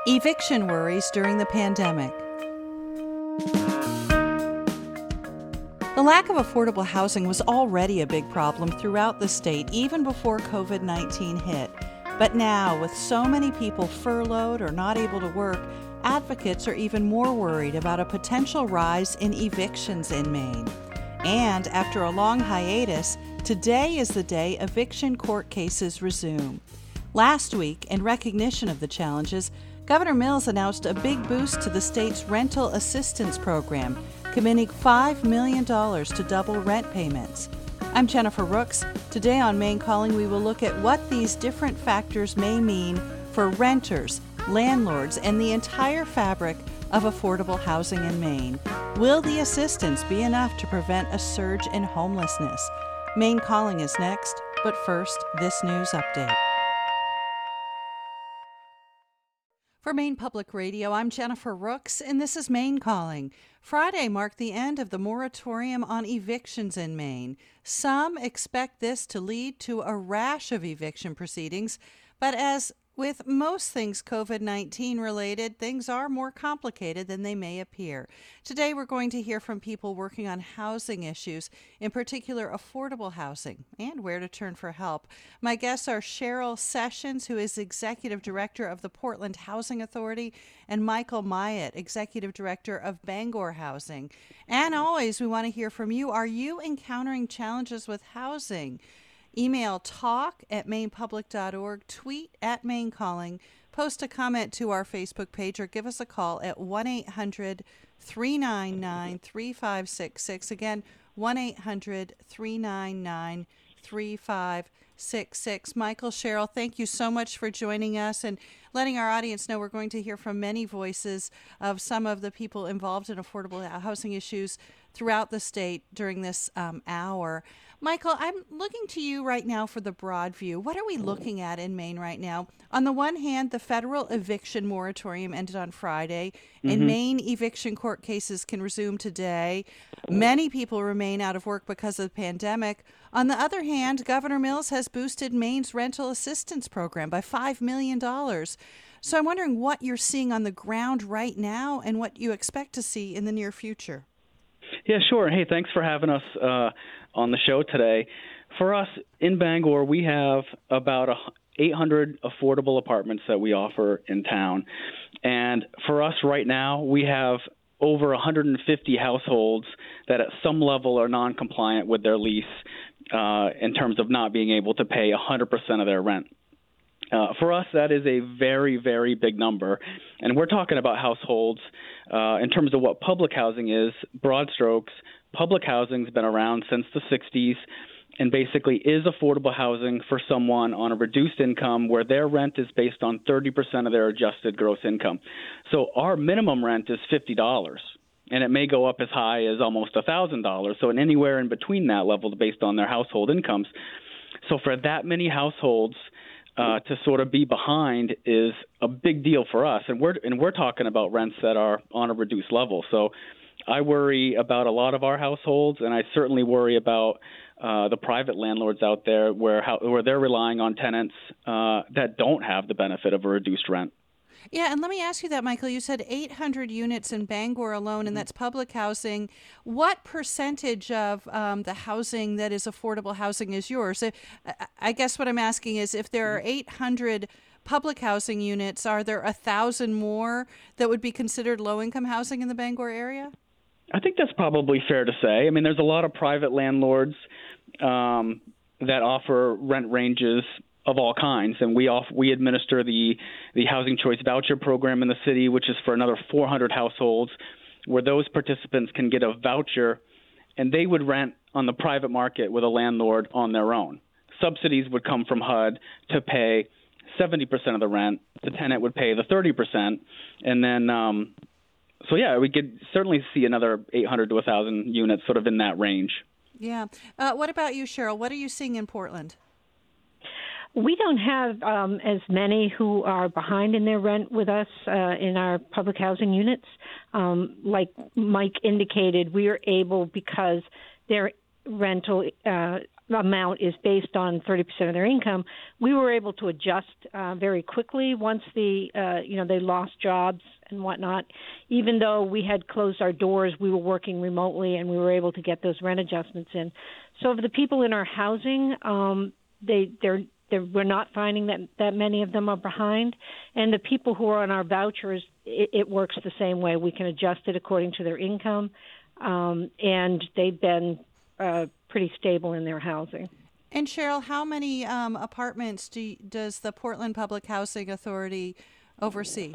Eviction worries during the pandemic. The lack of affordable housing was already a big problem throughout the state, even before COVID-19 hit. But now, with so many people furloughed or not able to work, advocates are even more worried about a potential rise in evictions in Maine. And after a long hiatus, today is the day eviction court cases resume. Last week, in recognition of the challenges, Governor Mills announced a big boost to the state's rental assistance program, committing $5 million to double rent payments. I'm Jennifer Rooks. Today on Maine Calling, we will look at what these different factors may mean for renters, landlords, and the entire fabric of affordable housing in Maine. Will the assistance be enough to prevent a surge in homelessness? Maine Calling is next, but first, this news update. For Maine Public Radio, I'm Jennifer Rooks, and this is Maine Calling. Friday marked the end of the moratorium on evictions in Maine. Some expect this to lead to a rash of eviction proceedings, but as with most things COVID-19 related, things are more complicated than they may appear. Today, we're going to hear from people working on housing issues, in particular affordable housing, and where to turn for help. My guests are Cheryl Sessions, who is Executive Director of the Portland Housing Authority, and Michael Myatt, Executive Director of Bangor Housing. And always, we want to hear from you. Are you encountering challenges with housing? Email talk@mainepublic.org, tweet @MaineCalling, post a comment to our Facebook page, or give us a call at 1-800-399-3566. Again, 1-800-399-3566. Michael, Cheryl, thank you so much for joining us and letting our audience know we're going to hear from many voices of some of the people involved in affordable housing issues throughout the state during this hour. Michael, I'm looking to you right now for the broad view. What are we looking at in Maine right now? On the one hand, the federal eviction moratorium ended on Friday. In Maine, eviction court cases can resume today. Many people remain out of work because of the pandemic. On the other hand, Governor Mills has boosted Maine's rental assistance program by $5 million. So I'm wondering what you're seeing on the ground right now and what you expect to see in the near future. Yeah, sure. Hey, thanks for having us on the show today. For us in Bangor, we have about 800 affordable apartments that we offer in town. And for us right now, we have over 150 households that at some level are non-compliant with their lease in terms of not being able to pay 100% of their rent. For us, that is a very, very big number. And we're talking about households in terms of what public housing is, broad strokes. Public housing has been around since the 60s and basically is affordable housing for someone on a reduced income where their rent is based on 30% of their adjusted gross income. So our minimum rent is $50, and it may go up as high as almost $1,000. So anywhere in between that level based on their household incomes. So for that many households, to sort of be behind is a big deal for us, and we're talking about rents that are on a reduced level. So I worry about a lot of our households, and I certainly worry about the private landlords out there where they're relying on tenants that don't have the benefit of a reduced rent. Yeah, and let me ask you that, Michael. You said 800 units in Bangor alone, and that's public housing. What percentage of the housing that is affordable housing is yours? I guess what I'm asking is if there are 800 public housing units, are there 1,000 more that would be considered low-income housing in the Bangor area? I think that's probably fair to say. I mean, there's a lot of private landlords that offer rent ranges of all kinds, and we administer the Housing Choice Voucher Program in the city, which is for another 400 households, where those participants can get a voucher, and they would rent on the private market with a landlord on their own. Subsidies would come from HUD to pay 70% of the rent. The tenant would pay the 30%, and then so yeah, we could certainly see another 800 to 1,000 units sort of in that range. Yeah. What about you, Cheryl? What are you seeing in Portland? We don't have as many who are behind in their rent with us in our public housing units. Like Mike indicated, we are able, because they're rental amount is based on 30% of their income, we were able to adjust very quickly once they lost jobs and whatnot. Even though we had closed our doors, we were working remotely, and we were able to get those rent adjustments in. So for the people in our housing, we're not finding that many of them are behind. And the people who are on our vouchers, it works the same way. We can adjust it according to their income, and they've been pretty stable in their housing. And Cheryl, how many apartments does the Portland Public Housing Authority oversee?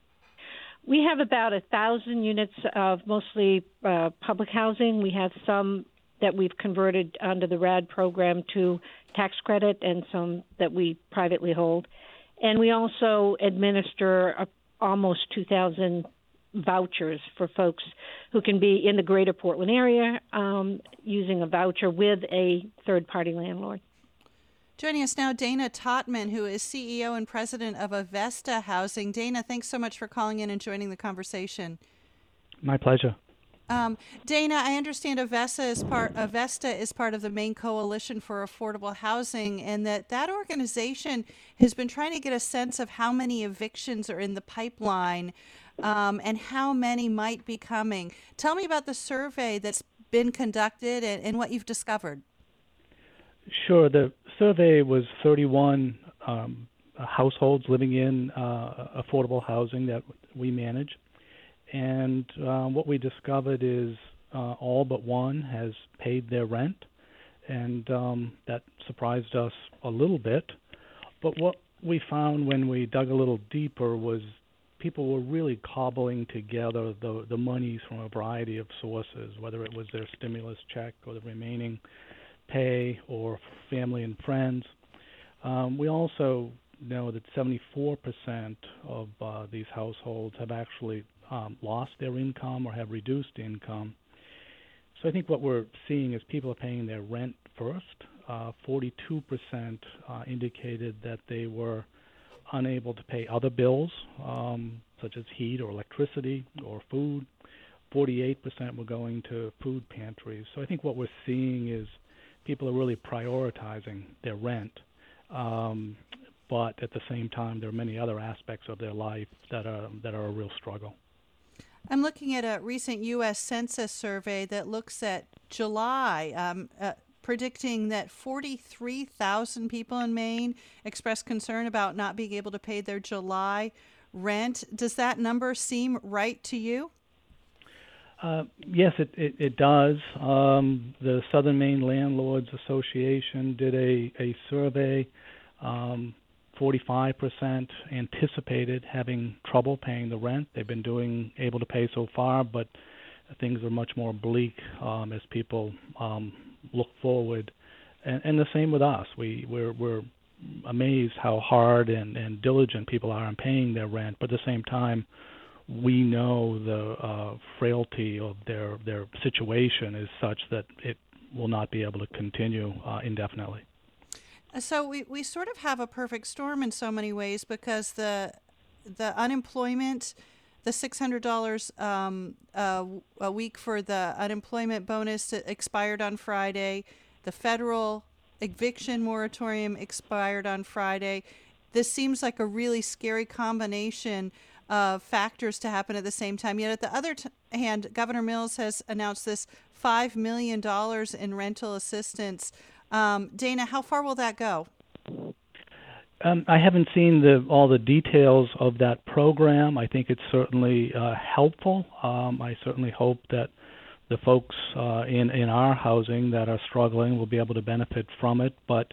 We have about 1,000 units of mostly public housing. We have some that we've converted under the RAD program to tax credit and some that we privately hold. And we also administer almost 2,000 vouchers for folks who can be in the greater Portland area using a voucher with a third-party landlord. Joining us now, Dana Totman, who is CEO and president of Avesta Housing. Dana, thanks so much for calling in and joining the conversation. My pleasure. Dana, I understand Avesta is part of the Maine Coalition for Affordable Housing, and that organization has been trying to get a sense of how many evictions are in the pipeline and how many might be coming. Tell me about the survey that's been conducted and what you've discovered. Sure. The survey was 31 households living in affordable housing that we manage. And what we discovered is all but one has paid their rent, and that surprised us a little bit. But what we found when we dug a little deeper was people were really cobbling together the monies from a variety of sources, whether it was their stimulus check or the remaining pay or family and friends. We also know that 74% of these households have actually lost their income or have reduced income. So I think what we're seeing is people are paying their rent first. 42% indicated that they were unable to pay other bills, such as heat or electricity or food. 48% were going to food pantries. So I think what we're seeing is people are really prioritizing their rent. But at the same time, there are many other aspects of their life that are a real struggle. I'm looking at a recent U.S. Census survey that looks at July, predicting that 43,000 people in Maine expressed concern about not being able to pay their July rent. Does that number seem right to you? Yes, it does. The Southern Maine Landlords Association did a survey. 45% anticipated having trouble paying the rent. They've been able to pay so far, but things are much more bleak as people look forward. And the same with us. We're amazed how hard and diligent people are in paying their rent, but at the same time, we know the frailty of their situation is such that it will not be able to continue indefinitely. So we sort of have a perfect storm in so many ways because the unemployment, the $600 a week for the unemployment bonus expired on Friday. The federal eviction moratorium expired on Friday. This seems like a really scary combination of factors to happen at the same time. Yet at the other hand, Governor Mills has announced this $5 million in rental assistance. Dana, how far will that go? I haven't seen all the details of that program. I think it's certainly helpful. I certainly hope that the folks in our housing that are struggling will be able to benefit from it. But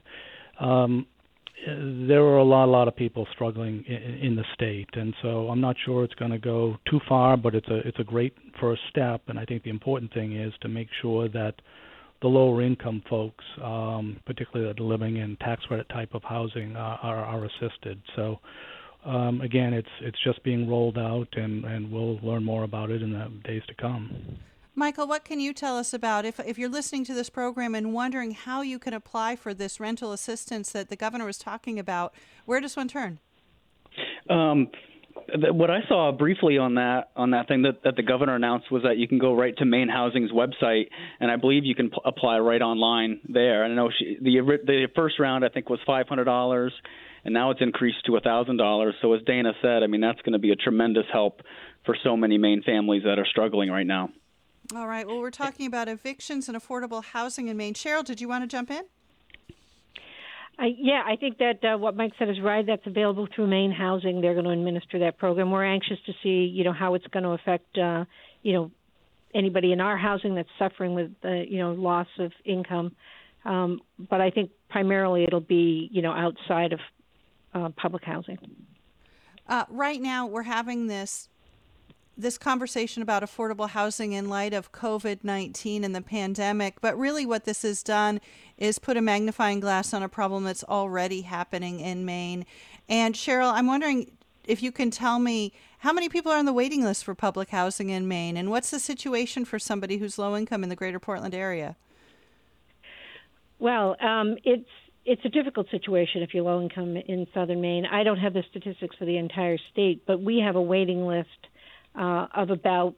there are a lot of people struggling in the state, and so I'm not sure it's going to go too far. But it's a great first step, and I think the important thing is to make sure that the lower income folks, particularly that are living in tax credit type of housing, are assisted. So again, it's just being rolled out, and we'll learn more about it in the days to come. Michael, what can you tell us about if you're listening to this program and wondering how you can apply for this rental assistance that the governor was talking about? Where does one turn? What I saw briefly on that thing that the governor announced was that you can go right to Maine Housing's website, and I believe you can apply right online there. And I know the first round I think was $500, and now it's increased to $1,000. So as Dana said, I mean that's going to be a tremendous help for so many Maine families that are struggling right now. All right. Well, we're talking about evictions and affordable housing in Maine. Cheryl, did you want to jump in? I think that what Mike said is right. That's available through Maine Housing. They're going to administer that program. We're anxious to see, how it's going to affect, anybody in our housing that's suffering with, loss of income. But I think primarily it'll be, outside of public housing. Right now, we're having this conversation about affordable housing in light of COVID-19 and the pandemic, but really what this has done is put a magnifying glass on a problem that's already happening in Maine. And Cheryl, I'm wondering if you can tell me how many people are on the waiting list for public housing in Maine, and what's the situation for somebody who's low income in the greater Portland area? Well, it's a difficult situation if you're low income in southern Maine. I don't have the statistics for the entire state, but we have a waiting list of about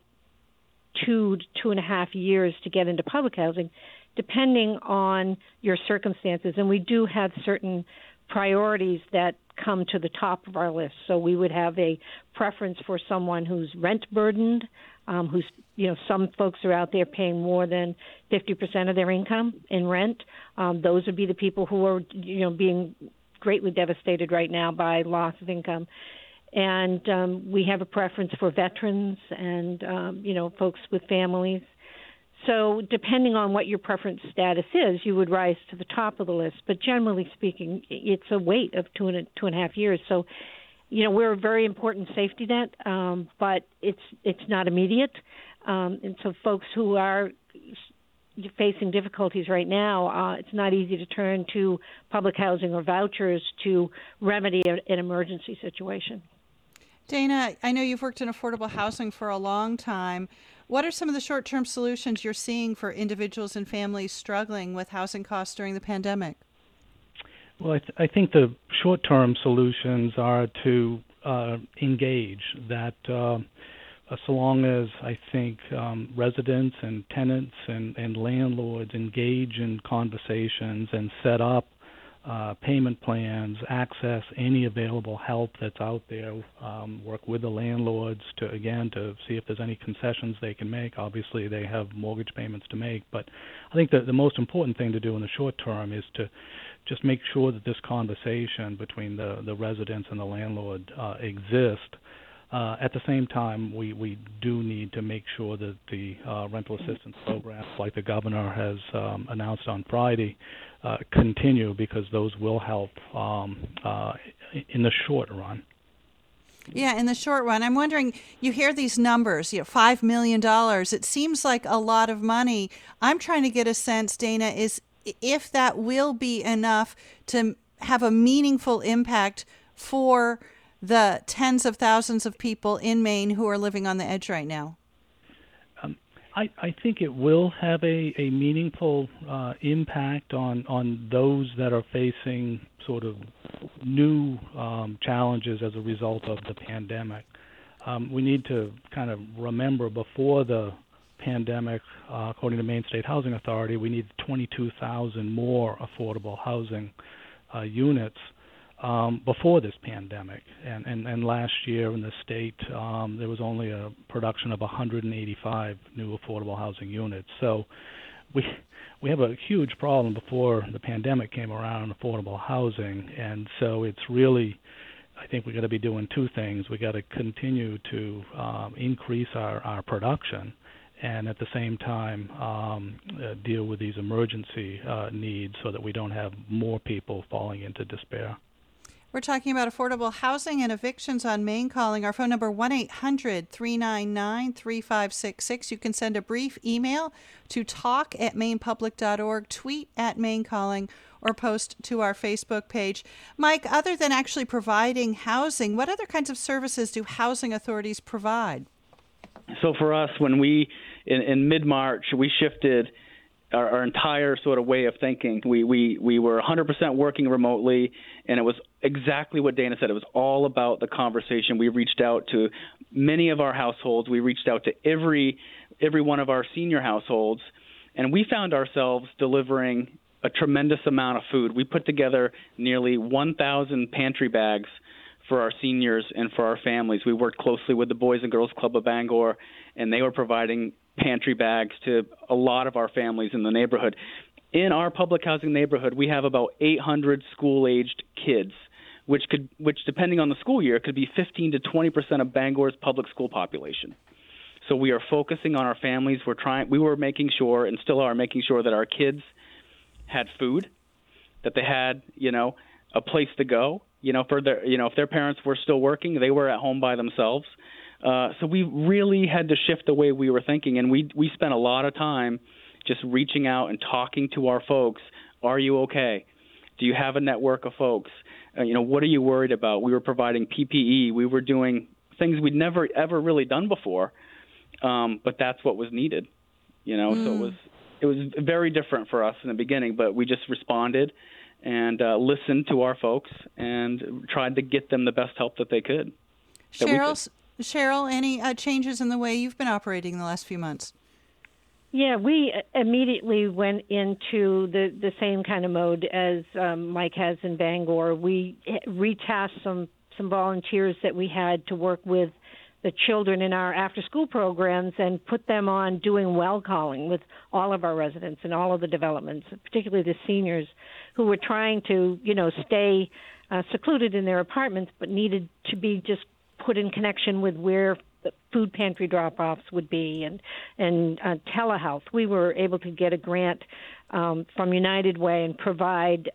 2 to 2.5 years to get into public housing, depending on your circumstances. And we do have certain priorities that come to the top of our list. So we would have a preference for someone who's rent burdened, who's, some folks are out there paying more than 50% of their income in rent. Those would be the people who are, being greatly devastated right now by loss of income. And we have a preference for veterans and, folks with families. So depending on what your preference status is, you would rise to the top of the list. But generally speaking, it's a wait of 2.5 years. So, we're a very important safety net, but it's not immediate. And so folks who are facing difficulties right now, it's not easy to turn to public housing or vouchers to remedy an emergency situation. Dana, I know you've worked in affordable housing for a long time. What are some of the short-term solutions you're seeing for individuals and families struggling with housing costs during the pandemic? Well, I think the short-term solutions are to engage that so long as I think residents and tenants and landlords engage in conversations and set up payment plans, access any available help that's out there, work with the landlords to see if there's any concessions they can make. Obviously, they have mortgage payments to make, but I think that the most important thing to do in the short term is to just make sure that this conversation between the residents and the landlord exists. At the same time, we do need to make sure that the rental assistance programs, like the governor has announced on Friday, continue, because those will help in the short run. Yeah, in the short run. I'm wondering, you hear these numbers, $5 million. It seems like a lot of money. I'm trying to get a sense, Dana, is if that will be enough to have a meaningful impact for the tens of thousands of people in Maine who are living on the edge right now. I think it will have a meaningful impact on those that are facing sort of new challenges as a result of the pandemic. We need to kind of remember, before the pandemic, according to Maine State Housing Authority, we need 22,000 more affordable housing units before this pandemic. And last year in the state, there was only a production of 185 new affordable housing units. So we have a huge problem before the pandemic came around in affordable housing. And so it's really, I think we got to be doing two things. We got to continue to increase our production, and at the same time deal with these emergency needs so that we don't have more people falling into despair. We're talking about affordable housing and evictions on Maine Calling. Our phone number, 1-800-399-3566. You can send a brief email to talk@mainepublic.org, tweet @MaineCalling, or post to our Facebook page. Mike, other than actually providing housing, what other kinds of services do housing authorities provide? So for us, when we, in mid-March, we shifted our entire sort of way of thinking. We were 100% working remotely, and it was exactly what Dana said. It was all about the conversation. We reached out to many of our households. We reached out to every one of our senior households, and we found ourselves delivering a tremendous amount of food. We put together nearly 1,000 pantry bags for our seniors and for our families. We worked closely with the Boys and Girls Club of Bangor, and they were providing pantry bags to a lot of our families in the neighborhood. In our public housing neighborhood, we have about 800 school-aged kids, which depending on the school year, could be 15 to 20% of Bangor's public school population. So we are focusing on our families. We were making sure, and still are making sure, that our kids had food, that they had, a place to go. If their parents were still working, they were at home by themselves. So we really had to shift the way we were thinking, and we spent a lot of time just reaching out and talking to our folks. Are you okay? Do you have a network of folks? What are you worried about? We were providing PPE. We were doing things we'd never, ever really done before, but that's what was needed. So it was very different for us in the beginning, but we just responded and listened to our folks and tried to get them the best help that they could. Cheryl, any changes in the way you've been operating the last few months? Yeah, we immediately went into the same kind of mode as Mike has in Bangor. We retasked some volunteers that we had to work with the children in our after-school programs and put them on doing well calling with all of our residents and all of the developments, particularly the seniors who were trying to, stay secluded in their apartments but needed to be just put in connection with where the food pantry drop-offs would be and telehealth. We were able to get a grant from United Way and provide,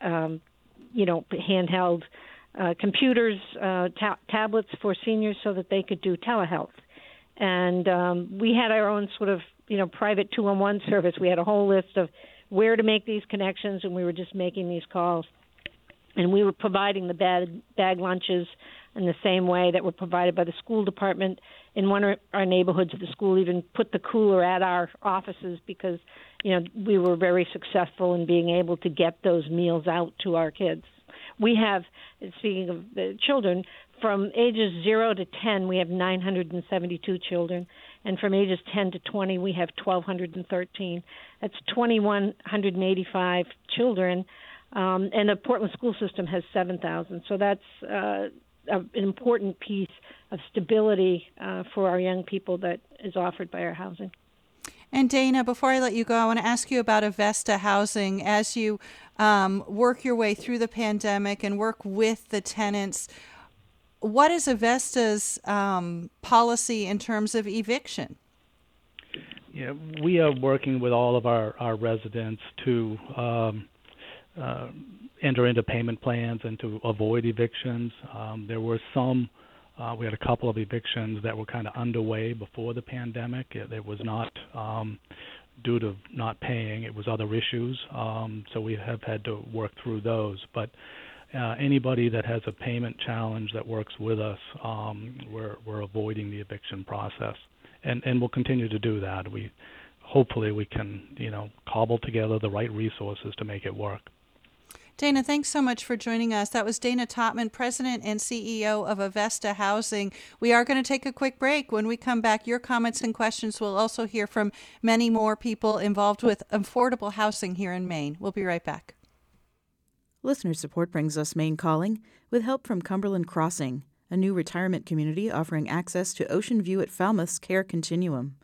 handheld computers, tablets for seniors so that they could do telehealth. And we had our own sort of, private 211 service. We had a whole list of where to make these connections, and we were just making these calls. And we were providing the bag lunches in the same way that were provided by the school department. In one of our neighborhoods, the school even put the cooler at our offices because, we were very successful in being able to get those meals out to our kids. We have, speaking of the children, from ages 0 to 10, we have 972 children, and from ages 10 to 20, we have 1,213. That's 2,185 children, and the Portland school system has 7,000. So that's an important piece of stability for our young people that is offered by our housing. And Dana, before I let you go, I want to ask you about Avesta Housing. As you work your way through the pandemic and work with the tenants, what is Avesta's policy in terms of eviction? Yeah, we are working with all of our residents to enter into payment plans and to avoid evictions. There were we had a couple of evictions that were kind of underway before the pandemic. It was not due to not paying. It was other issues. So we have had to work through those. But anybody that has a payment challenge that works with us, we're avoiding the eviction process. And we'll continue to do that. Hopefully we can, cobble together the right resources to make it work. Dana, thanks so much for joining us. That was Dana Totman, President and CEO of Avesta Housing. We are going to take a quick break. When we come back, your comments and questions will also hear from many more people involved with affordable housing here in Maine. We'll be right back. Listener support brings us Maine Calling with help from Cumberland Crossing, a new retirement community offering access to ocean view at Falmouth's Care Continuum.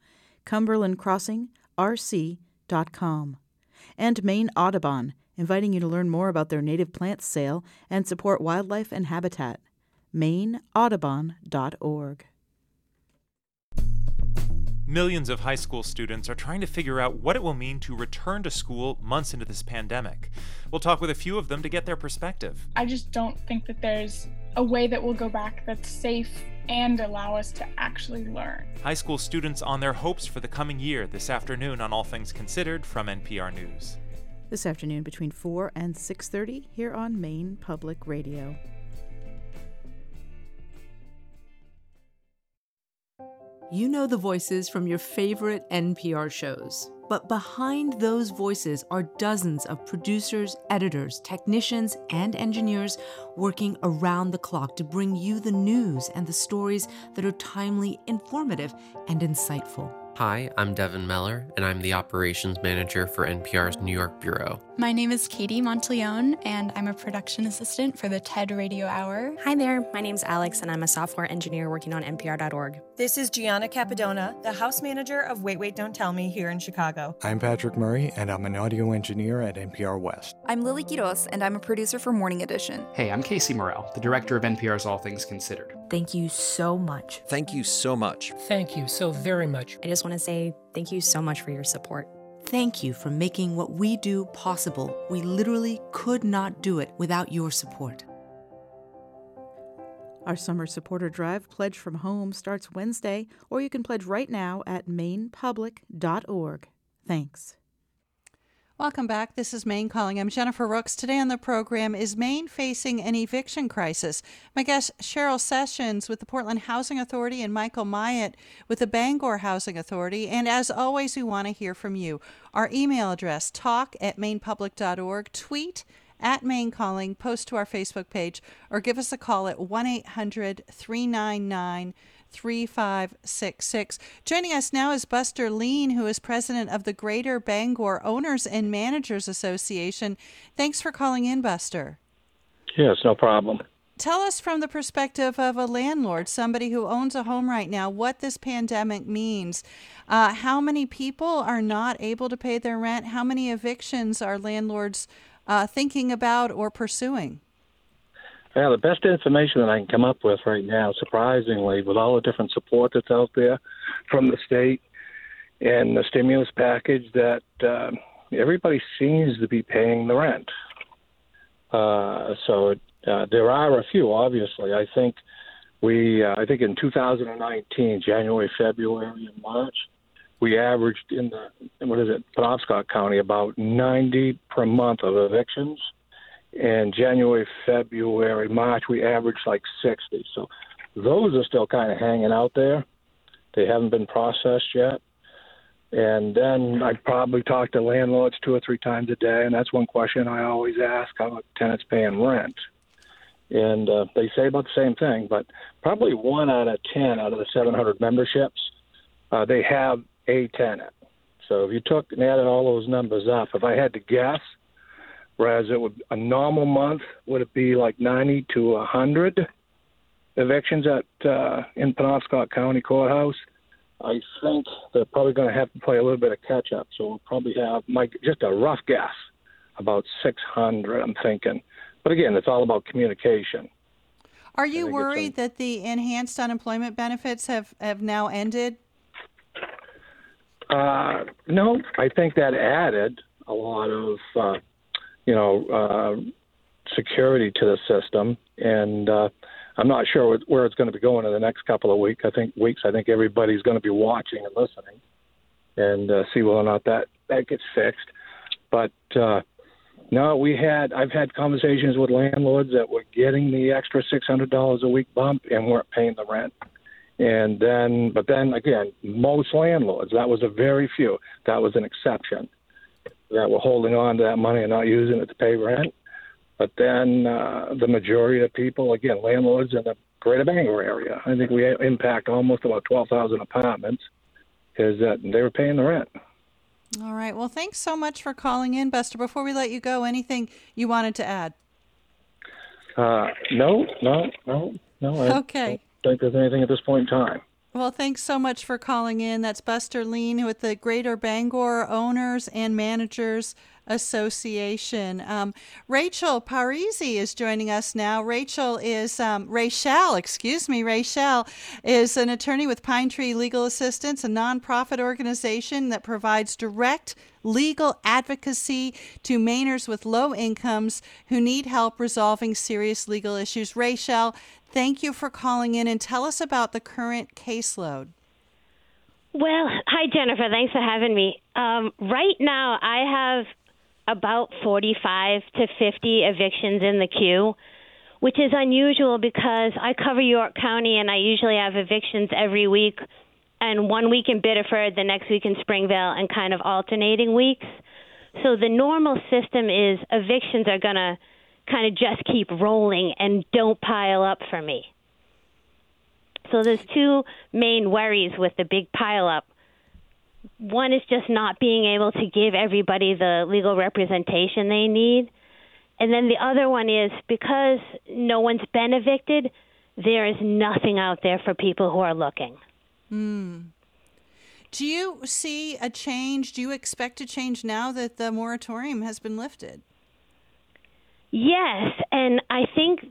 CumberlandCrossingRC.com. And Maine Audubon, inviting you to learn more about their native plants sale and support wildlife and habitat. MaineAudubon.org. Millions of high school students are trying to figure out what it will mean to return to school months into this pandemic. We'll talk with a few of them to get their perspective. I just don't think that there's a way that we'll go back that's safe and allow us to actually learn. High school students on their hopes for the coming year this afternoon on All Things Considered from NPR News. This afternoon between 4 and 6:30 here on Maine Public Radio. You know the voices from your favorite NPR shows. But behind those voices are dozens of producers, editors, technicians, and engineers working around the clock to bring you the news and the stories that are timely, informative, and insightful. Hi, I'm Devin Meller, and I'm the operations manager for NPR's New York bureau. My name is Katie Monteleone, and I'm a production assistant for the TED Radio Hour. Hi there, my name's Alex, and I'm a software engineer working on NPR.org. This is Gianna Capadona, the house manager of Wait, Wait, Don't Tell Me here in Chicago. I'm Patrick Murray, and I'm an audio engineer at NPR West. I'm Lily Quiroz, and I'm a producer for Morning Edition. Hey, I'm Casey Morrell, the director of NPR's All Things Considered. Thank you so much. Thank you so much. Thank you so very much. I just want to say thank you so much for your support. Thank you for making what we do possible. We literally could not do it without your support. Our summer supporter drive, Pledge from Home, starts Wednesday, or you can pledge right now at mainepublic.org. Thanks. Welcome back. This is Maine Calling. I'm Jennifer Rooks. Today on the program, is Maine facing an eviction crisis? My guest, Cheryl Sessions with the Portland Housing Authority and Michael Myatt with the Bangor Housing Authority. And as always, we want to hear from you. Our email address, talk@mainepublic.org, tweet at Maine Calling, post to our Facebook page, or give us a call at 1-800-399-3566. Joining us now is Buster Lean, who is president of the Greater Bangor Owners and Managers Association. Thanks for calling in, Buster. Yes, no problem. Tell us from the perspective of a landlord, somebody who owns a home right now, what this pandemic means. How many people are not able to pay their rent? How many evictions are landlords thinking about or pursuing? Yeah, the best information that I can come up with right now, surprisingly, with all the different support that's out there from the state and the stimulus package, that everybody seems to be paying the rent. So there are a few, obviously. I think in 2019, January, February, and March, we averaged in Penobscot County about 90 per month of evictions. In January, February, March, we averaged like 60. So those are still kind of hanging out there. They haven't been processed yet. And then I probably talk to landlords 2 or 3 times a day, and that's one question I always ask, how are tenants paying rent? And they say about the same thing, but probably 1 out of 10 out of the 700 memberships, they have a tenant. So if you took and added all those numbers up, if I had to guess, whereas a normal month, would it be like 90 to 100 evictions in Penobscot County Courthouse? I think they're probably going to have to play a little bit of catch up. So we'll probably have, just a rough guess, about 600, I'm thinking. But again, it's all about communication. Are you worried that the enhanced unemployment benefits have now ended? No, I think that added a lot of, security to the system. And I'm not sure where it's going to be going in the next couple of weeks. I think everybody's going to be watching and listening and see whether or not that gets fixed. But no, I've had conversations with landlords that were getting the extra $600 a week bump and weren't paying the rent. But then again, most landlords, that was a very few, that was an exception, that were holding on to that money and not using it to pay rent. But then the majority of people, again, landlords in the Greater Bangor area, I think we impact almost about 12,000 apartments, is that they were paying the rent. All right. Well, thanks so much for calling in, Buster. Before we let you go, anything you wanted to add? No. Okay. I don't think there's anything at this point in time. Well, thanks so much for calling in. That's Buster Lean with the Greater Bangor Owners and Managers Association. Rachel Parisi is joining us now. Rachel is Rachel is an attorney with Pine Tree Legal Assistance, a nonprofit organization that provides direct legal advocacy to Mainers with low incomes who need help resolving serious legal issues. Rachel, thank you for calling in, and tell us about the current caseload. Well, hi, Jennifer. Thanks for having me. Right now, I have about 45 to 50 evictions in the queue, which is unusual because I cover York County and I usually have evictions every week and 1 week in Biddeford, the next week in Springvale, and kind of alternating weeks. So the normal system is evictions are going to kind of just keep rolling and don't pile up for me. So there's two main worries with the big pile up. One is just not being able to give everybody the legal representation they need. And then the other one is because no one's been evicted, there is nothing out there for people who are looking. Do you see a change? Do you expect a change now that the moratorium has been lifted? Yes, and I think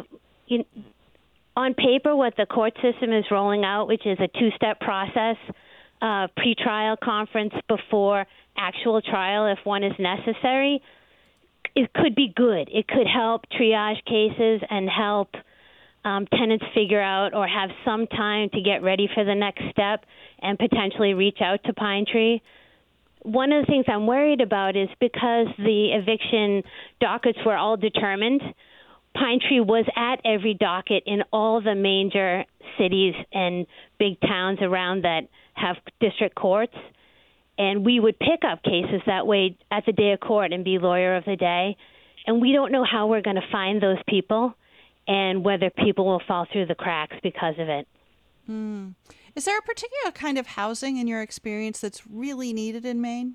on paper what the court system is rolling out, which is a two-step process, pre-trial conference before actual trial if one is necessary, it could be good. It could help triage cases and help tenants figure out or have some time to get ready for the next step and potentially reach out to Pine Tree. One of the things I'm worried about is because the eviction dockets were all determined, Pine Tree was at every docket in all the major cities and big towns around that have district courts. And we would pick up cases that way at the day of court and be lawyer of the day. And we don't know how we're going to find those people and whether people will fall through the cracks because of it. Is there a particular kind of housing in your experience that's really needed in Maine?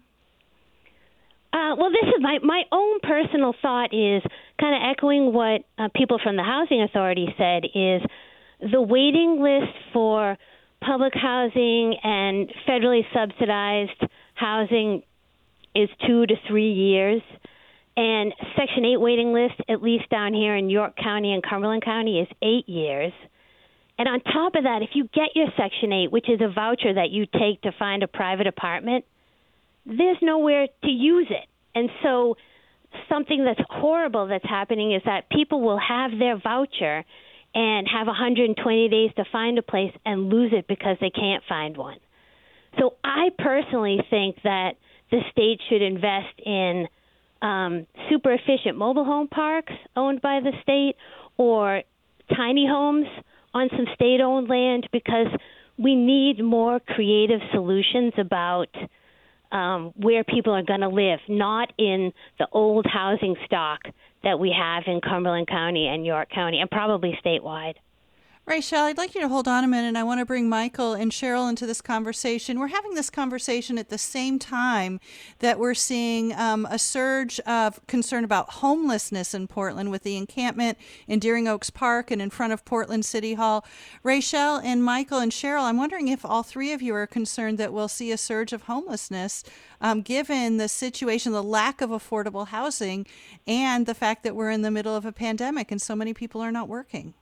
Well, this is my own personal thought is kind of echoing what people from the Housing Authority said is the waiting list for public housing and federally subsidized housing is 2 to 3 years. And Section 8 waiting list, at least down here in York County and Cumberland County, is 8 years. And on top of that, if you get your Section 8, which is a voucher that you take to find a private apartment, there's nowhere to use it. And so something that's horrible that's happening is that people will have their voucher and have 120 days to find a place and lose it because they can't find one. So I personally think that the state should invest in super efficient mobile home parks owned by the state or tiny homes on some state-owned land because we need more creative solutions about where people are going to live, not in the old housing stock that we have in Cumberland County and York County and probably statewide. Rachel, I'd like you to hold on a minute. I want to bring Michael and Cheryl into this conversation. We're having this conversation at the same time that we're seeing a surge of concern about homelessness in Portland with the encampment in Deering Oaks Park and in front of Portland City Hall. Rachel and Michael and Cheryl, I'm wondering if all three of you are concerned that we'll see a surge of homelessness given the situation, the lack of affordable housing, and the fact that we're in the middle of a pandemic and so many people are not working.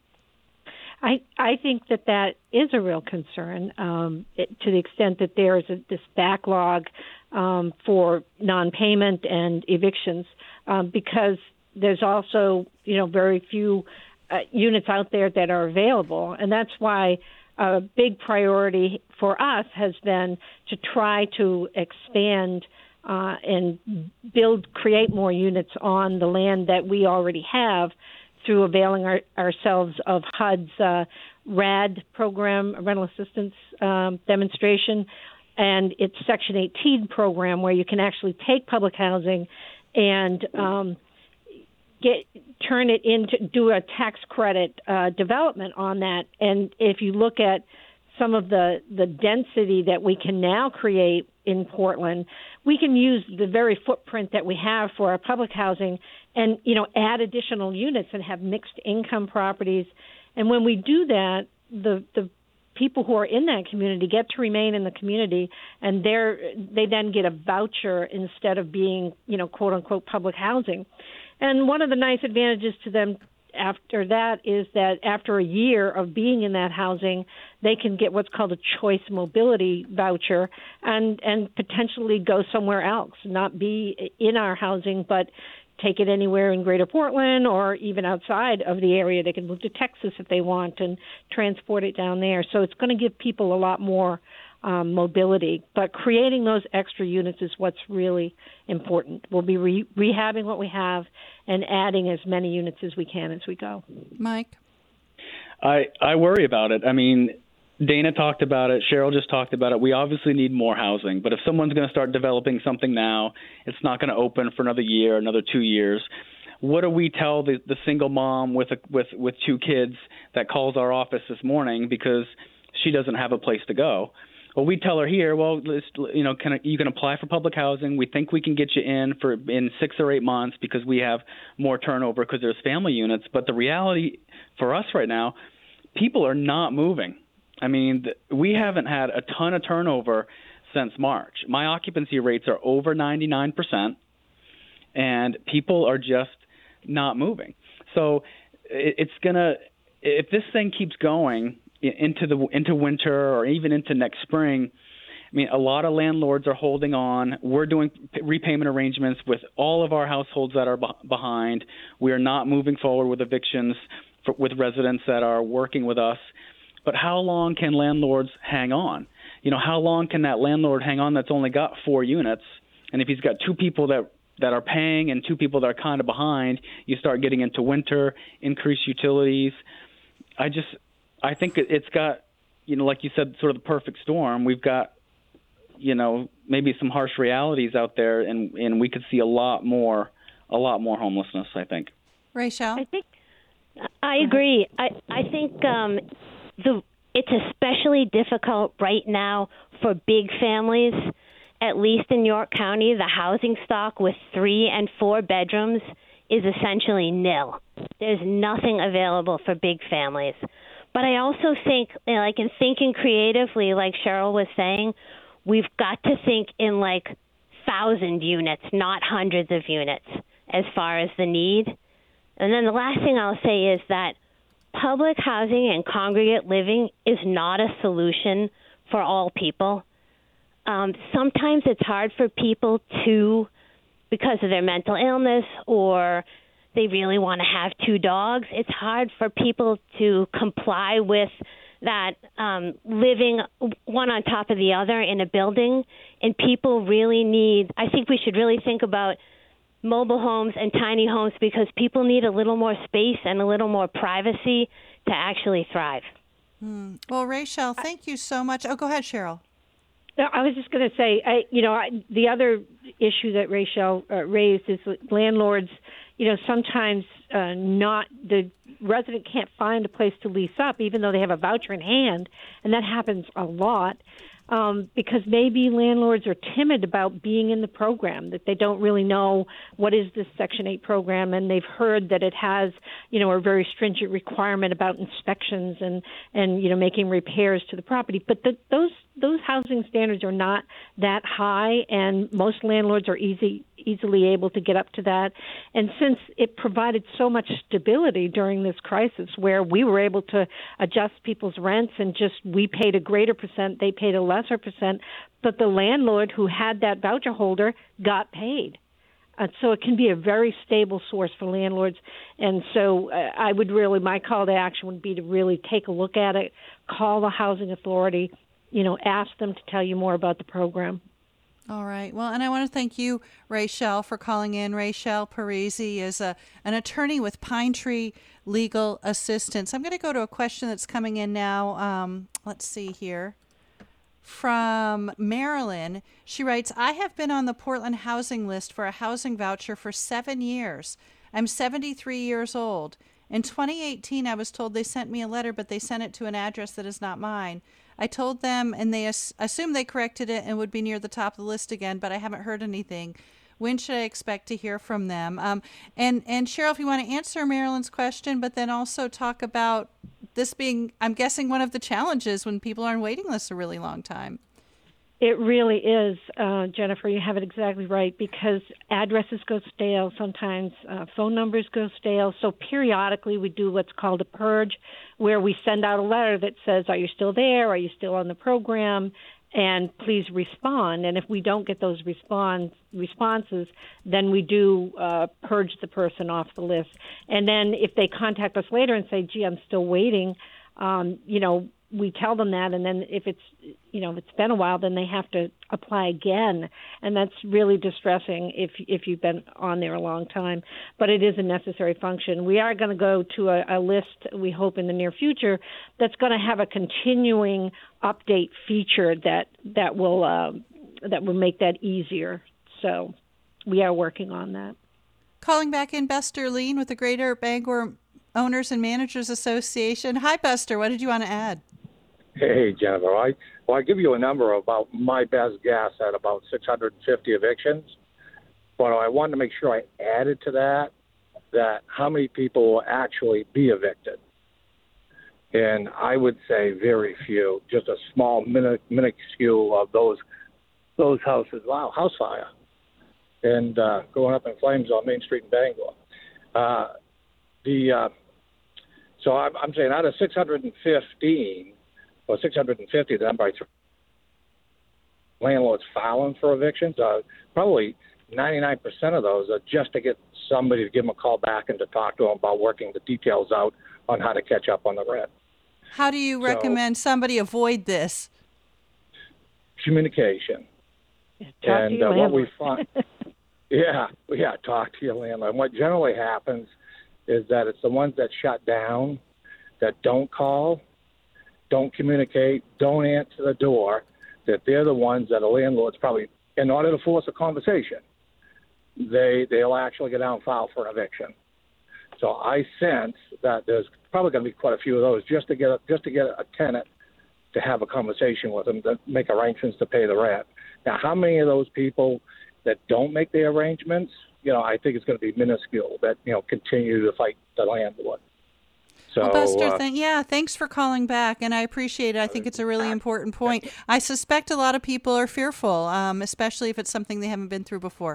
I think that is a real concern to the extent that there is this backlog for non-payment and evictions because there's also, very few units out there that are available. And that's why a big priority for us has been to try to expand and create more units on the land that we already have through availing ourselves of HUD's RAD program, rental assistance demonstration, and its Section 18 program where you can actually take public housing and turn it into, do a tax credit development on that. And if you look at some of the density that we can now create in Portland, we can use the very footprint that we have for our public housing and, add additional units and have mixed income properties. And when we do that, the people who are in that community get to remain in the community, and they then get a voucher instead of being, quote unquote, public housing. And one of the nice advantages to them after that is that after a year of being in that housing, they can get what's called a choice mobility voucher and potentially go somewhere else, not be in our housing, but take it anywhere in Greater Portland or even outside of the area. They can move to Texas if they want and transport it down there. So it's going to give people a lot more mobility. But creating those extra units is what's really important. We'll be rehabbing what we have and adding as many units as we can as we go. Mike? I worry about it. I mean, Dana talked about it. Cheryl just talked about it. We obviously need more housing. But if someone's going to start developing something now, it's not going to open for another year, another 2 years. What do we tell the single mom with two kids that calls our office this morning because she doesn't have a place to go? Well, we tell her here, you can apply for public housing. We think we can get you in 6 or 8 months because we have more turnover because there's family units. But the reality for us right now, people are not moving. I mean, we haven't had a ton of turnover since March. My occupancy rates are over 99%, and people are just not moving. So it's gonna, if this thing keeps going into winter or even into next spring, I mean, a lot of landlords are holding on. We're doing repayment arrangements with all of our households that are behind. We are not moving forward with evictions with residents that are working with us. But how long can landlords hang on? How long can that landlord hang on that's only got 4 units? And if he's got 2 people that are paying and 2 people that are kind of behind, you start getting into winter, increased utilities. I think it's got, like you said, sort of the perfect storm. We've got, maybe some harsh realities out there, and we could see a lot more homelessness, I think. Rachel? I agree. I think it's especially difficult right now for big families. At least in York County, the housing stock with 3 and 4 bedrooms is essentially nil. There's nothing available for big families. But I also think, like in thinking creatively, like Cheryl was saying, we've got to think in 1,000 units, not hundreds of units, as far as the need. And then the last thing I'll say is that public housing and congregate living is not a solution for all people. Sometimes it's hard for people to, because of their mental illness or they really want to have 2 dogs, it's hard for people to comply with that living one on top of the other in a building. And people really I think we should really think about mobile homes and tiny homes because people need a little more space and a little more privacy to actually thrive. Well, Rachel, thank you so much. Oh, go ahead, Cheryl. No, I was just going to say, the other issue that Rachel raised is landlords, sometimes the resident can't find a place to lease up, even though they have a voucher in hand, and that happens a lot. Because maybe landlords are timid about being in the program, that they don't really know what is this Section 8 program, and they've heard that it has, a very stringent requirement about inspections and making repairs to the property. But those housing standards are not that high, and most landlords are easily able to get up to that. And since it provided so much stability during this crisis where we were able to adjust people's rents and we paid a greater percent, they paid a lesser percent, but the landlord who had that voucher holder got paid. So it can be a very stable source for landlords. And so my call to action would be to really take a look at it, call the housing authority, ask them to tell you more about the program. All right. Well, and I want to thank you, Rachel, for calling in. Rachel Parisi is an attorney with Pine Tree Legal Assistance. I'm going to go to a question that's coming in now. Let's see here. From Marilyn, she writes, I have been on the Portland housing list for a housing voucher for 7 years. I'm 73 years old. In 2018, I was told they sent me a letter, but they sent it to an address that is not mine. I told them, and they assumed they corrected it and would be near the top of the list again, but I haven't heard anything. When should I expect to hear from them? And Cheryl, if you want to answer Marilyn's question, but then also talk about this being, I'm guessing, one of the challenges when people are on waiting lists a really long time. It really is, Jennifer. You have it exactly right, because addresses go stale sometimes, phone numbers go stale. So periodically we do what's called a purge, where we send out a letter that says, are you still there? Are you still on the program? And please respond. And if we don't get those responses, then we do purge the person off the list. And then if they contact us later and say, gee, I'm still waiting, we tell them that, and then if it's been a while, then they have to apply again, and that's really distressing if you've been on there a long time. But it is a necessary function. We are going to go to a list, we hope in the near future, that's going to have a continuing update feature that will make that easier. So we are working on that. Calling back in Buster Lean with the Greater Bangor Owners and Managers Association. Hi, Buster. What did you want to add? Hey, Jennifer. I give you a number about my best guess at about 650 evictions. But I wanted to make sure I added to that how many people will actually be evicted. And I would say very few, just a small minuscule of those houses. Wow, house fire. And going up in flames on Main Street in Bangor. So I'm saying out of 615 or 650, the number landlords filing for evictions, probably 99% of those are just to get somebody to give them a call back and to talk to them about working the details out on how to catch up on the rent. How do you recommend somebody avoid this? Communication. Talk to your what landlord. we find, talk to your landlord. And what generally happens is that it's the ones that shut down, that don't call, don't communicate, don't answer the door, that they're the ones that a landlord's probably, in order to force a conversation, they'll actually get down and file for an eviction. So I sense that there's probably going to be quite a few of those just to get a tenant to have a conversation with them, to make arrangements to pay the rent. Now, how many of those people that don't make the arrangements, I think it's going to be minuscule that, continue to fight the landlord. So, well, Buster, thanks for calling back, and I appreciate it. I think it's a really important point. I suspect a lot of people are fearful, especially if it's something they haven't been through before.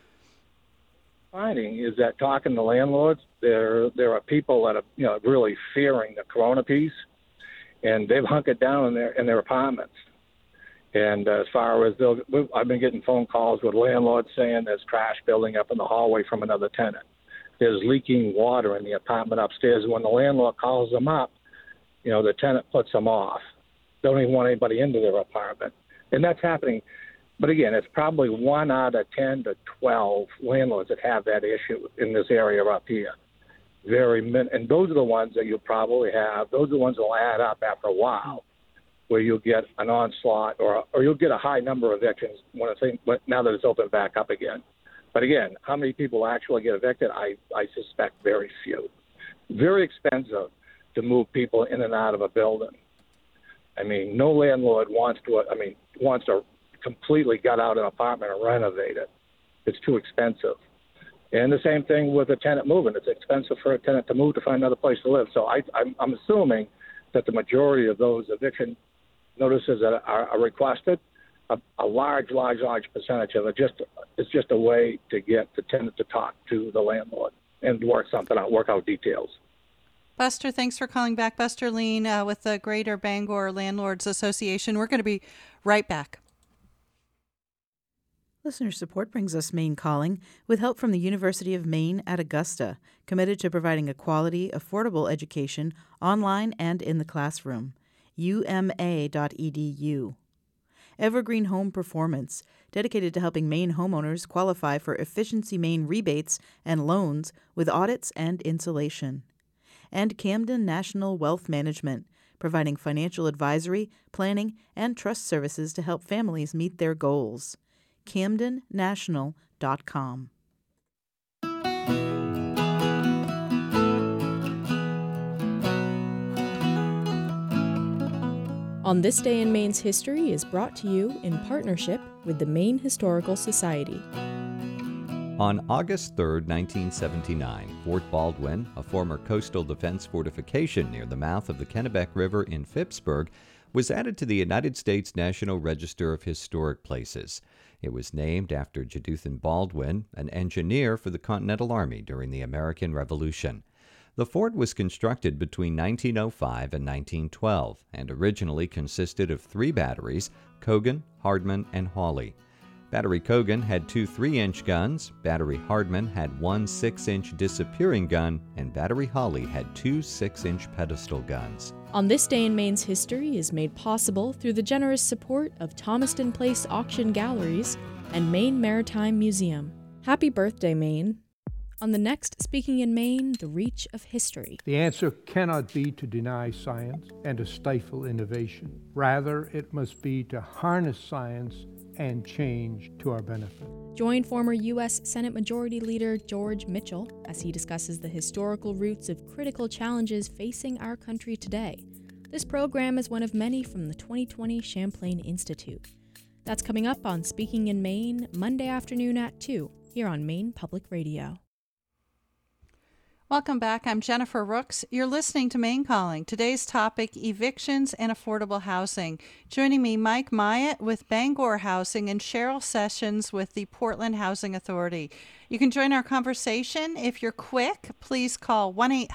Finding is that talking to landlords, there are people that are, really fearing the corona piece, and they've hunkered down in their apartments. And as far as I've been getting phone calls with landlords saying there's trash building up in the hallway from another tenant. There's leaking water in the apartment upstairs. And when the landlord calls them up, the tenant puts them off. They don't even want anybody into their apartment. And that's happening. But again, it's probably 1 out of 10 to 12 landlords that have that issue in this area up here. And those are the ones that you'll probably have. Those are the ones that will add up after a while, where you'll get an onslaught or you'll get a high number of evictions now that it's opened back up again. But again, how many people actually get evicted? I suspect very few. Very expensive to move people in and out of a building. I mean, no landlord wants to completely gut out an apartment and renovate it. It's too expensive. And the same thing with a tenant moving. It's expensive for a tenant to move to find another place to live. So I'm assuming that the majority of those eviction notices that are requested, a large percentage of it it's just a way to get the tenant to talk to the landlord and work something out, work out details. Buster, thanks for calling back. Buster Lean with the Greater Bangor Landlords Association. We're going to be right back. Listener support brings us Maine Calling, with help from the University of Maine at Augusta, committed to providing a quality, affordable education online and in the classroom. UMA.edu. Evergreen Home Performance, dedicated to helping Maine homeowners qualify for Efficiency Maine rebates and loans with audits and insulation. And Camden National Wealth Management, providing financial advisory, planning, and trust services to help families meet their goals. CamdenNational.com. On This Day in Maine's History is brought to you in partnership with the Maine Historical Society. On August 3, 1979, Fort Baldwin, a former coastal defense fortification near the mouth of the Kennebec River in Phippsburg, was added to the United States National Register of Historic Places. It was named after Jeduthan Baldwin, an engineer for the Continental Army during the American Revolution. The fort was constructed between 1905 and 1912 and originally consisted of 3 batteries, Cogan, Hardman, and Hawley. Battery Kogan had 2 3-inch guns, Battery Hardman had 1 6-inch disappearing gun, and Battery Holly had 2 6-inch pedestal guns. On This Day in Maine's History is made possible through the generous support of Thomaston Place Auction Galleries and Maine Maritime Museum. Happy birthday, Maine. On the next Speaking in Maine, The Reach of History. The answer cannot be to deny science and to stifle innovation. Rather, it must be to harness science and change to our benefit. Join former U.S. Senate Majority Leader George Mitchell as he discusses the historical roots of critical challenges facing our country today. This program is one of many from the 2020 Champlain Institute. That's coming up on Speaking in Maine, Monday afternoon at 2, here on Maine Public Radio. Welcome back. I'm Jennifer Rooks. You're listening to Maine Calling. Today's topic, evictions and affordable housing. Joining me, Mike Myatt with Bangor Housing and Cheryl Sessions with the Portland Housing Authority. You can join our conversation. If you're quick, please call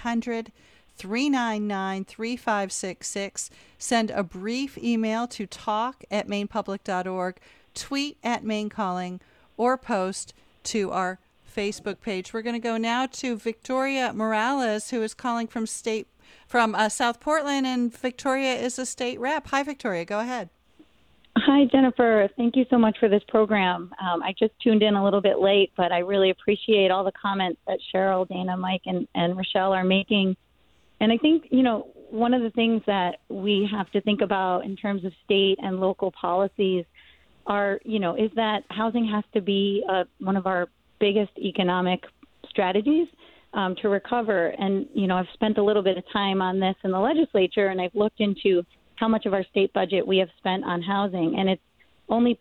1-800-399-3566. Send a brief email to talk@mainepublic.org, tweet at Maine Calling, or post to our Facebook page. We're going to go now to Victoria Morales, who is calling from South Portland, and Victoria is a state rep. Hi, Victoria. Go ahead. Hi, Jennifer. Thank you so much for this program. I just tuned in a little bit late, but I really appreciate all the comments that Cheryl, Dana, Mike, and Rochelle are making. And I think, one of the things that we have to think about in terms of state and local policies is that housing has to be one of our biggest economic strategies to recover. And, I've spent a little bit of time on this in the legislature, and I've looked into how much of our state budget we have spent on housing, and it's only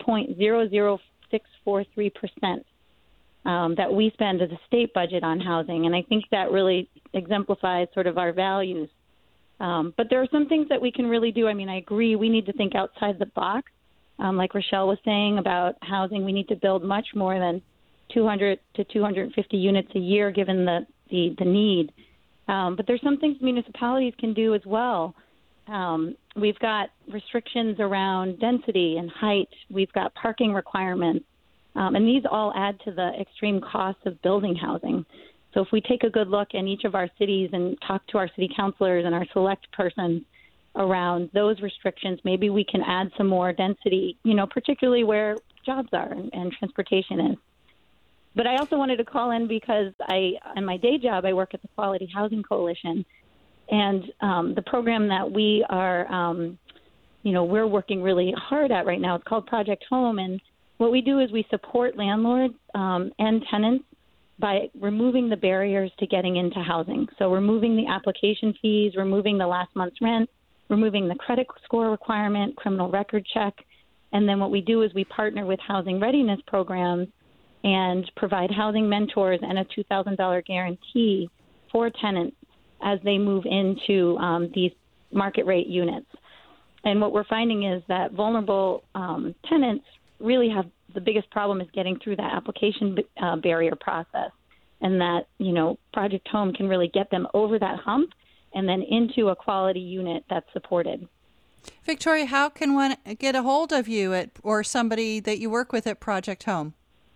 0.00643% that we spend as a state budget on housing. And I think that really exemplifies sort of our values. But there are some things that we can really do. I mean, I agree we need to think outside the box. Like Rochelle was saying about housing, we need to build much more than 200 to 250 units a year, given the need. But there's some things municipalities can do as well. We've got restrictions around density and height. We've got parking requirements. And these all add to the extreme cost of building housing. So if we take a good look in each of our cities and talk to our city councilors and our select persons around those restrictions, maybe we can add some more density, particularly where jobs are and transportation is. But I also wanted to call in because in my day job, I work at the Quality Housing Coalition. And the program that we are, we're working really hard at right now, it's called Project Home. And what we do is we support landlords and tenants by removing the barriers to getting into housing. So removing the application fees, removing the last month's rent, removing the credit score requirement, criminal record check. And then what we do is we partner with housing readiness programs and provide housing mentors and a $2,000 guarantee for tenants as they move into these market rate units. And what we're finding is that vulnerable tenants really have the biggest problem is getting through that application barrier process, and that, Project Home can really get them over that hump and then into a quality unit that's supported. Victoria, how can one get a hold of you or somebody that you work with at Project Home?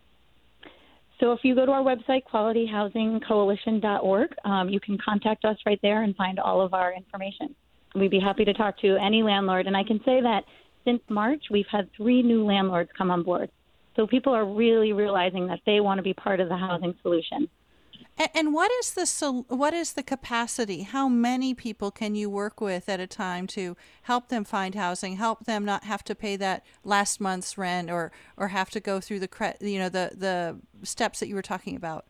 So if you go to our website, qualityhousingcoalition.org, you can contact us right there and find all of our information. We'd be happy to talk to any landlord. And I can say that since March, we've had 3 new landlords come on board. So people are really realizing that they want to be part of the housing solution. And what is the capacity? How many people can you work with at a time to help them find housing, help them not have to pay that last month's rent or have to go through the steps that you were talking about?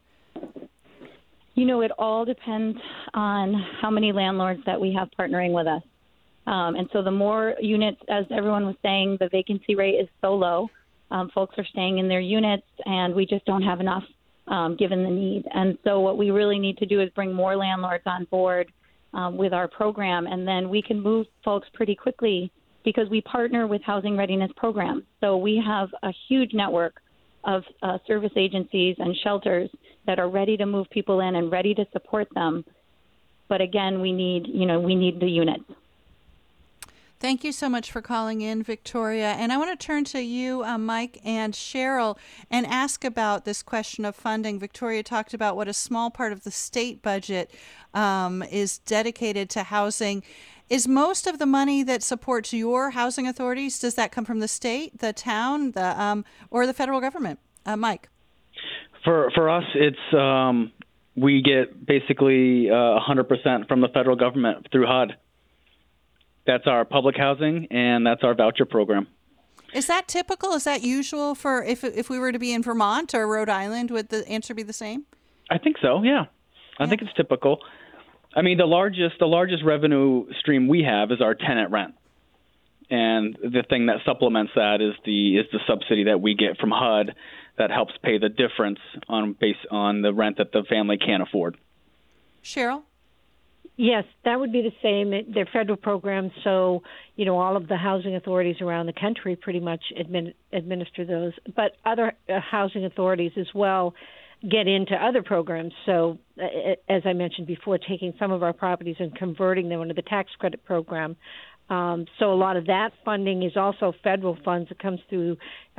It all depends on how many landlords that we have partnering with us. And so the more units, as everyone was saying, the vacancy rate is so low. Folks are staying in their units, and we just don't have enough given the need. And so what we really need to do is bring more landlords on board with our program, and then we can move folks pretty quickly because we partner with housing readiness programs. So we have a huge network of service agencies and shelters that are ready to move people in and ready to support them. But again, we need the units. Thank you so much for calling in, Victoria. And I want to turn to you, Mike and Cheryl, and ask about this question of funding. Victoria talked about what a small part of the state budget is dedicated to housing. Is most of the money that supports your housing authorities, does that come from the state, the town, or the federal government? Mike? For us, it's we get basically 100% from the federal government through HUD. That's our public housing, and that's our voucher program. Is that typical? Is that usual for if we were to be in Vermont or Rhode Island? Would the answer be the same? I think so. Yeah, I think it's typical. I mean, the largest revenue stream we have is our tenant rent, and the thing that supplements that is the subsidy that we get from HUD that helps pay the difference based on the rent that the family can't afford. Cheryl? Yes, that would be the same. They're federal programs, so all of the housing authorities around the country pretty much administer those. But other housing authorities as well get into other programs. So, as I mentioned before, taking some of our properties and converting them into the tax credit program. So a lot of that funding is also federal funds that comes through,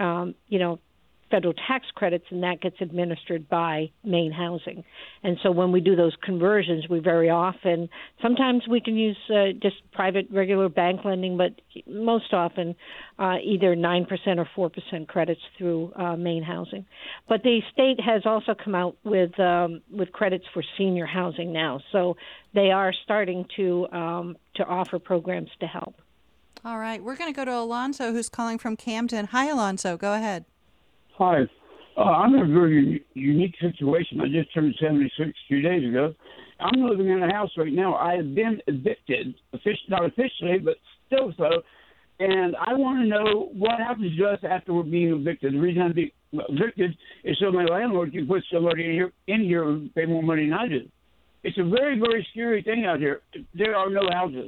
federal tax credits, and that gets administered by Maine Housing. And so when we do those conversions, we very often, sometimes we can use just private regular bank lending, but most often either 9% or 4% credits through Maine Housing. But the state has also come out with credits for senior housing now, so they are starting to offer programs to help. All right, we're going to go to Alonzo, who's calling from Camden. Hi, Alonzo. Go ahead. Hi. I'm in a very unique situation. I just turned 76 2 days ago. I'm living in a house right now. I have been evicted, not officially, but still so. And I want to know what happens to us after we're being evicted. The reason I'm being evicted is so my landlord can put somebody in here and pay more money than I do. It's a very, very scary thing out here. There are no houses.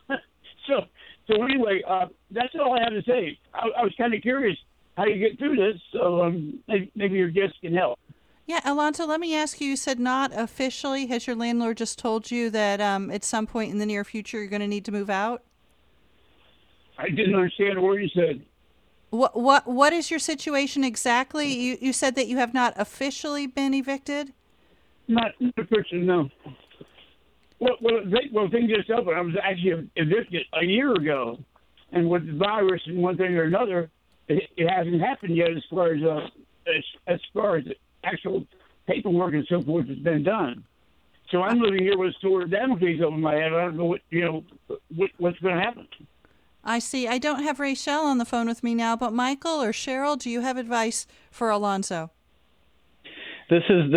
So anyway, that's all I have to say. I was kind of curious how you get through this, so maybe your guests can help. Yeah, Alonzo, let me ask you said not officially. Has your landlord just told you that at some point in the near future you're going to need to move out? I didn't understand a word you said. What is your situation exactly? You said that you have not officially been evicted? Not officially, no. Well, things just opened. I was actually evicted a year ago, and with the virus and one thing or another, it hasn't happened yet as far as actual paperwork and so forth has been done. So I'm living here with a sword of Damocles over my head. I don't know what's going to happen. I see. I don't have Rachel on the phone with me now, but Michael or Cheryl, do you have advice for Alonzo? This is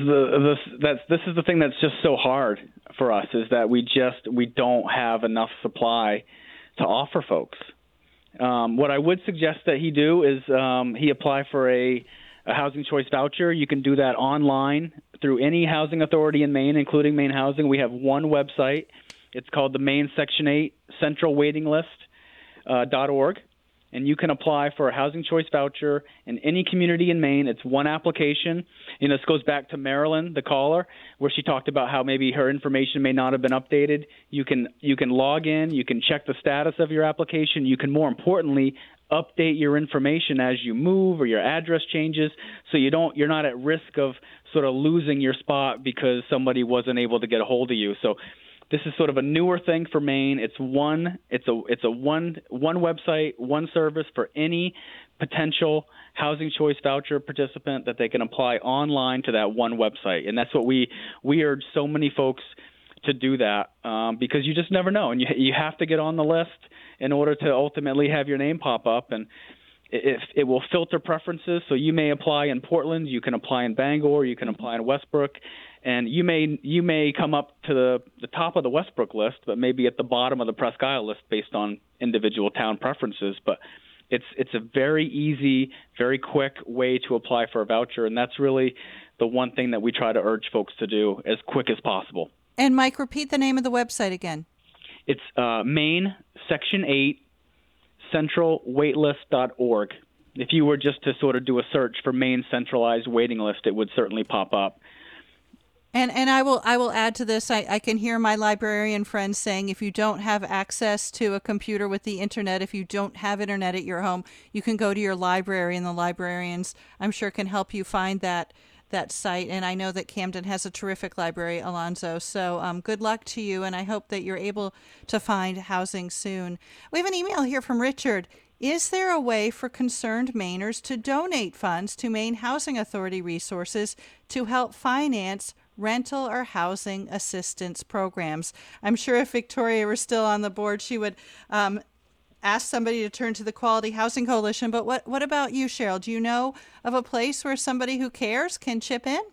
the thing that's just so hard for us is that we don't have enough supply to offer folks. What I would suggest that he do is he apply for a housing choice voucher. You can do that online through any housing authority in Maine, including Maine Housing. We have one website. It's called the Maine Section 8 Central Waiting List .org, and you can apply for a housing choice voucher in any community in Maine. It's one application. This goes back to Marilyn, the caller, where she talked about how maybe her information may not have been updated. You can log in, you can check the status of your application. You can, more importantly, update your information as you move or your address changes, so you're not at risk of sort of losing your spot because somebody wasn't able to get a hold of you. So this is sort of a newer thing for Maine. It's one website, one service for any potential housing choice voucher participant that they can apply online to that one website. And that's what we urge so many folks to do that because you just never know. And you have to get on the list in order to ultimately have your name pop up. And it will filter preferences. So you may apply in Portland, you can apply in Bangor, you can apply in Westbrook. And you may come up to the top of the Westbrook list, but maybe at the bottom of the Presque Isle list based on individual town preferences. But it's a very easy, very quick way to apply for a voucher, and that's really the one thing that we try to urge folks to do as quick as possible. And Mike, repeat the name of the website again. It's Maine Section 8 centralwaitlist.org. If you were just to sort of do a search for Maine centralized waiting list, it would certainly pop up. And I will add to this. I can hear my librarian friends saying if you don't have access to a computer with the internet, if you don't have internet at your home, you can go to your library, and the librarians, I'm sure, can help you find that site. And I know that Camden has a terrific library, Alonzo. So good luck to you, and I hope that you're able to find housing soon. We have an email here from Richard. Is there a way for concerned Mainers to donate funds to Maine Housing Authority resources to help finance rental or housing assistance programs? I'm sure if Victoria were still on the board, she would ask somebody to turn to the Quality Housing Coalition. But what about you, Cheryl? Do you know of a place where somebody who cares can chip in?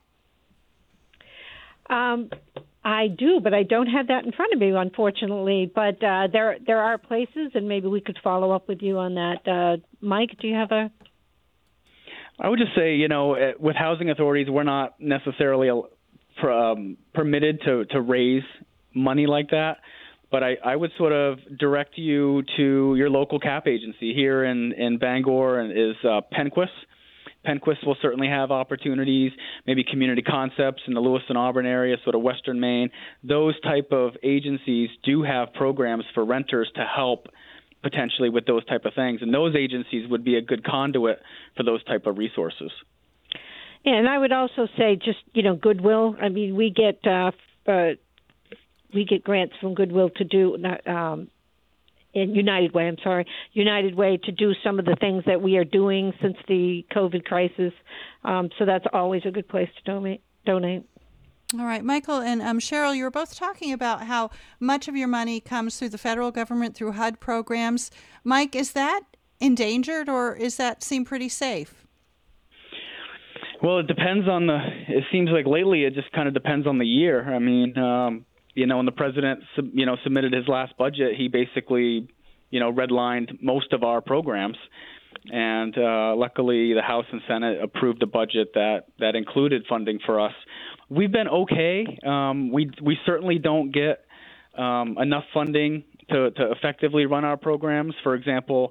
I do, but I don't have that in front of me, unfortunately. But there are places, and maybe we could follow up with you on that. Mike, do you have a... I would just say, with housing authorities, we're not necessarily permitted to raise money like that. But I would sort of direct you to your local CAP agency here in Bangor, and is Penquist. Penquist will certainly have opportunities, maybe Community Concepts in the Lewiston Auburn area, sort of Western Maine. Those type of agencies do have programs for renters to help potentially with those type of things, and those agencies would be a good conduit for those type of resources. Yeah, and I would also say just, Goodwill. I mean, we get grants from Goodwill to do in United Way, United Way to do some of the things that we are doing since the COVID crisis. So that's always a good place to donate. All right, Michael and Cheryl, you were both talking about how much of your money comes through the federal government through HUD programs. Mike, is that endangered, or is that seem pretty safe? Well, it depends on it seems like lately it just kind of depends on the year. I mean, when the president, submitted his last budget, he basically, redlined most of our programs. And luckily, the House and Senate approved a budget that included funding for us. We've been okay. We certainly don't get enough funding to effectively run our programs. For example,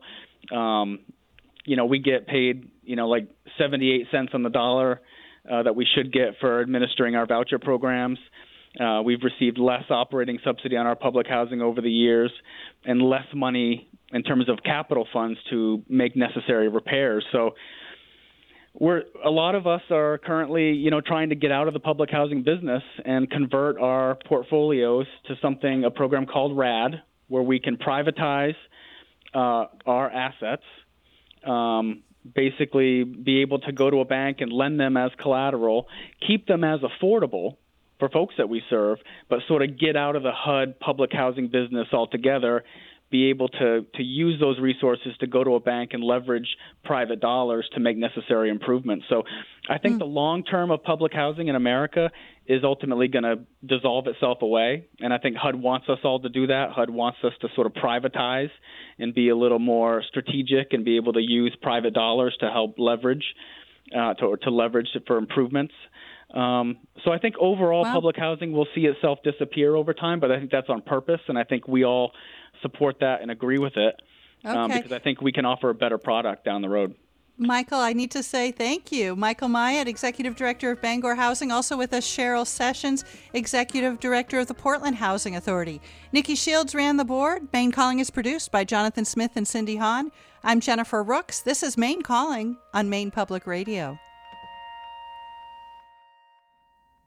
we get paid, like 78 cents on the dollar that we should get for administering our voucher programs. We've received less operating subsidy on our public housing over the years, and less money in terms of capital funds to make necessary repairs. So a lot of us are currently, trying to get out of the public housing business and convert our portfolios to a program called RAD, where we can privatize our assets, basically be able to go to a bank and lend them as collateral, keep them as affordable for folks that we serve, but sort of get out of the HUD public housing business altogether, be able to use those resources to go to a bank and leverage private dollars to make necessary improvements. So I think the long term of public housing in America is ultimately going to dissolve itself away, and I think HUD wants us all to do that. HUD wants us to sort of privatize and be a little more strategic and be able to use private dollars to help leverage, to leverage for improvements. So I think overall public housing will see itself disappear over time, but I think that's on purpose, and I think we all support that and agree with it, because I think we can offer a better product down the road. Michael, I need to say thank you. Michael Myatt, Executive Director of Bangor Housing. Also with us, Cheryl Sessions, Executive Director of the Portland Housing Authority. Nikki Shields ran the board. Maine Calling is produced by Jonathan Smith and Cindy Hahn. I'm Jennifer Rooks. This is Maine Calling on Maine Public Radio.